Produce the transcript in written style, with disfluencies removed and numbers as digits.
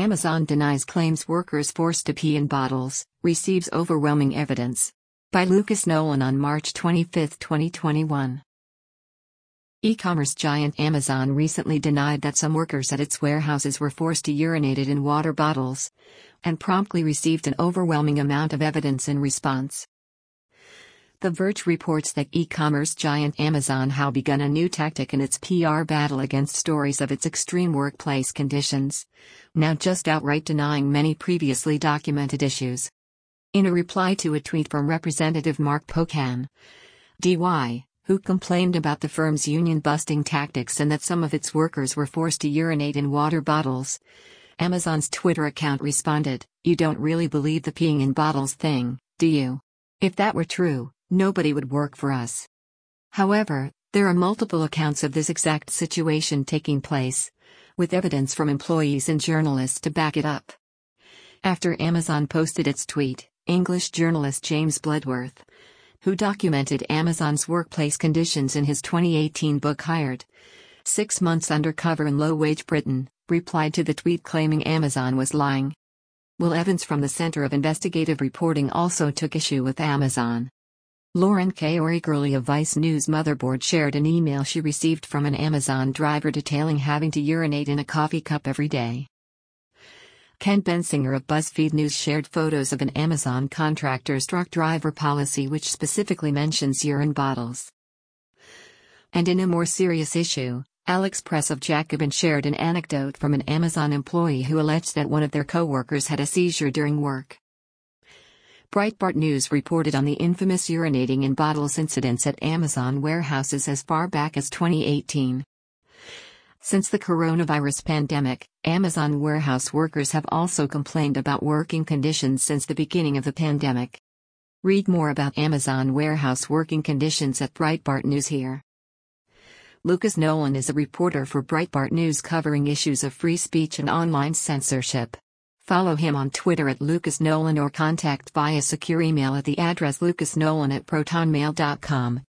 Amazon denies claims workers forced to pee in bottles, receives overwhelming evidence. By Lucas Nolan on March 25, 2021. E-commerce giant Amazon recently denied that some workers at its warehouses were forced to urinate in water bottles, and promptly received an overwhelming amount of evidence in response. The Verge reports that e-commerce giant Amazon has begun a new tactic in its PR battle against stories of its extreme workplace conditions, now just outright denying many previously documented issues. In a reply to a tweet from Representative Mark Pocan, DY, who complained about the firm's union-busting tactics and that some of its workers were forced to urinate in water bottles, Amazon's Twitter account responded, "You don't really believe the peeing in bottles thing, do you? If that were true, nobody would work for us." However, there are multiple accounts of this exact situation taking place, with evidence from employees and journalists to back it up. After Amazon posted its tweet, English journalist James Bloodworth, who documented Amazon's workplace conditions in his 2018 book Hired: 6 Months Undercover in Low-Wage Britain, replied to the tweet claiming Amazon was lying. Will Evans from the Center of Investigative Reporting also took issue with Amazon. Lauren K. Origurley of Vice News Motherboard shared an email she received from an Amazon driver detailing having to urinate in a coffee cup every day. Ken Bensinger of BuzzFeed News shared photos of an Amazon contractor's truck driver policy which specifically mentions urine bottles. And in a more serious issue, Alex Press of Jacobin shared an anecdote from an Amazon employee who alleged that one of their co-workers had a seizure during work. Breitbart News reported on the infamous urinating in bottles incidents at Amazon warehouses as far back as 2018. Since the coronavirus pandemic, Amazon warehouse workers have also complained about working conditions since the beginning of the pandemic. Read more about Amazon warehouse working conditions at Breitbart News here. Lucas Nolan is a reporter for Breitbart News covering issues of free speech and online censorship. Follow him on Twitter at Lucas Nolan or contact via secure email at the address lucasnolan@protonmail.com.